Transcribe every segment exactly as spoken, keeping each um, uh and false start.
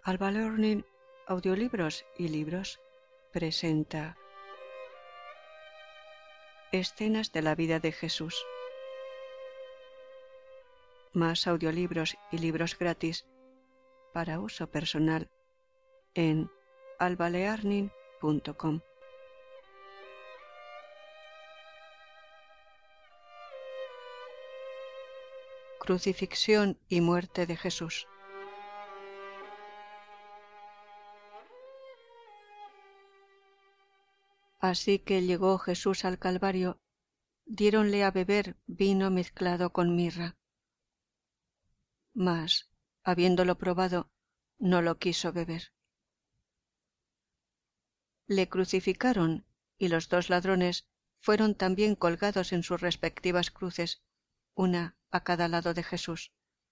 Alba Learning, audiolibros y libros, presenta Escenas de la vida de Jesús. Más audiolibros y libros gratis para uso personal en alba learning punto com. Crucifixión y muerte de Jesús. Así que llegó Jesús al Calvario, diéronle a beber vino mezclado con mirra. Mas, habiéndolo probado, no lo quiso beber. Le crucificaron, y los dos ladrones fueron también colgados en sus respectivas cruces, una a cada lado de Jesús.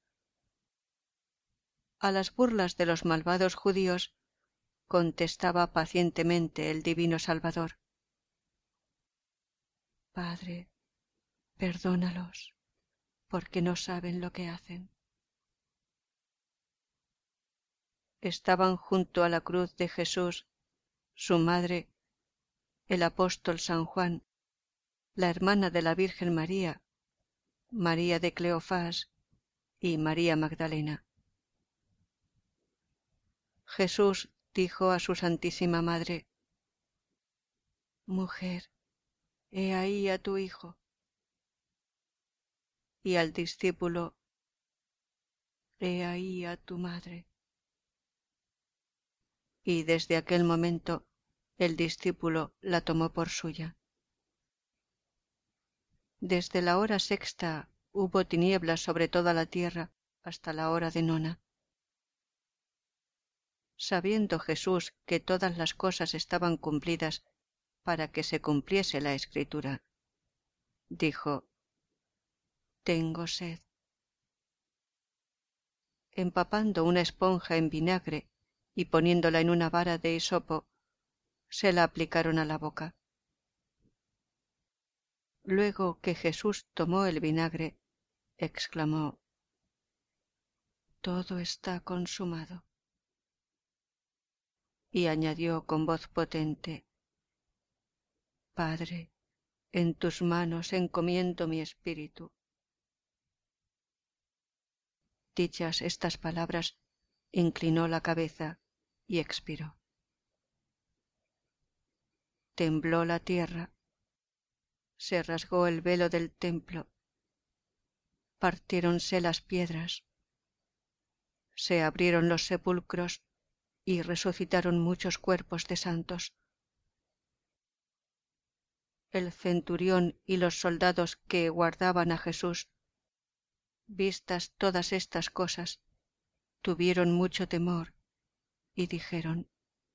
A las burlas de los malvados judíos, contestaba pacientemente el divino Salvador: Padre, perdónalos, porque no saben lo que hacen. Estaban junto a la cruz de Jesús su madre, el apóstol San Juan, la hermana de la Virgen María, María de Cleofás y María Magdalena. Jesús dijo a su Santísima Madre: Mujer, he ahí a tu hijo. Y al discípulo: He ahí a tu madre. Y desde aquel momento el discípulo la tomó por suya. Desde la hora sexta hubo tinieblas sobre toda la tierra hasta la hora de nona. Sabiendo Jesús que todas las cosas estaban cumplidas para que se cumpliese la Escritura, dijo: Tengo sed. Empapando una esponja en vinagre y poniéndola en una vara de hisopo, se la aplicaron a la boca. Luego que Jesús tomó el vinagre, exclamó: Todo está consumado. Y añadió con voz potente: Padre, en tus manos encomiendo mi espíritu. Dichas estas palabras, inclinó la cabeza y expiró. Tembló la tierra, se rasgó el velo del templo, partiéronse las piedras, se abrieron los sepulcros y resucitaron muchos cuerpos de santos. El centurión y los soldados que guardaban a Jesús, vistas todas estas cosas, tuvieron mucho temor y dijeron: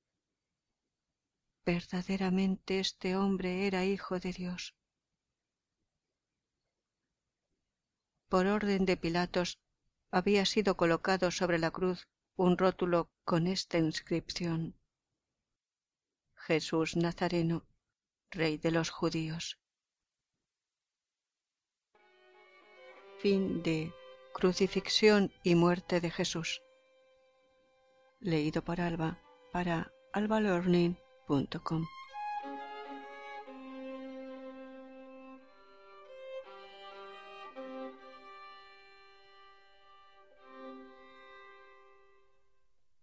Verdaderamente este hombre era Hijo de Dios. Por orden de Pilatos había sido colocado sobre la cruz un rótulo con esta inscripción: Jesús Nazareno, Rey de los Judíos. Fin de Crucifixión y muerte de Jesús. Leído por Alba para alba learning punto com.